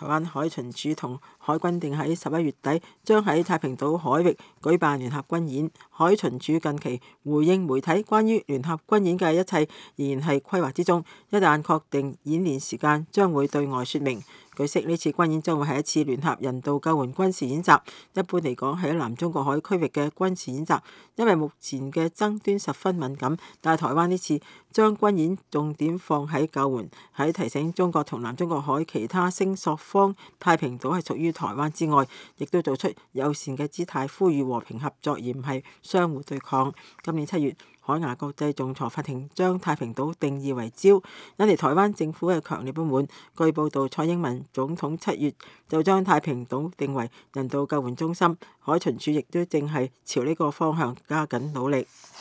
台灣海巡署同海軍定喺11月底將喺太平島海域舉辦聯合軍演。海巡署近期回應媒體關於聯合軍演嘅一切仍然係規劃之中，一旦確定演練時間，將會對外說明。據悉，呢次軍演將會係一次聯合人道救援軍事演習，一般嚟講係喺南中國海區域嘅軍事演習，因為目前嘅爭端十分敏感，但係台灣呢次將軍演重點放喺救援，喺提醒中國同南中國海其他聲索方太平島係屬於台灣之外，亦都做出友善嘅姿態，呼籲和平合作而唔係相互對抗。今年7月，海牙國際仲裁法庭將太平島定義為礁，引嚟台灣政府嘅強烈不滿。據報道，蔡英文總統7月就將太平島定為人道救援中心，海巡署亦都正係朝呢個方向加緊努力。